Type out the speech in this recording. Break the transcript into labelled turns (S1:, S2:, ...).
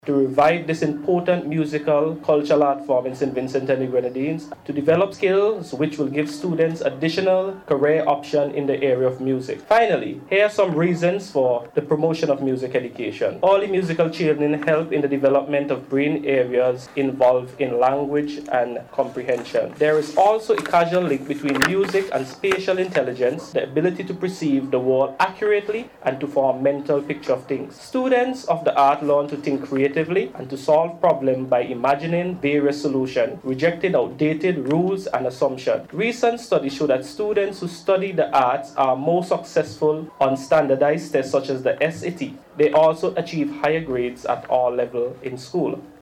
S1: to revive this important musical cultural art form in St. Vincent and the Grenadines, to develop skills which will give students additional career option in the area of music. Finally, here are some reasons for the promotion of music education. Early musical training help in the development of brain areas involved in language and comprehension. There is also a causal link between music and spatial intelligence, the ability to perceive the world accurately and to form a mental picture of things. Students of the art learn to think creatively and to solve problems by imagining various solutions, rejecting outdated rules and assumptions. Recent studies show that students who study the arts are more successful on standardized tests such as the SAT. They also achieve higher grades at all levels in school.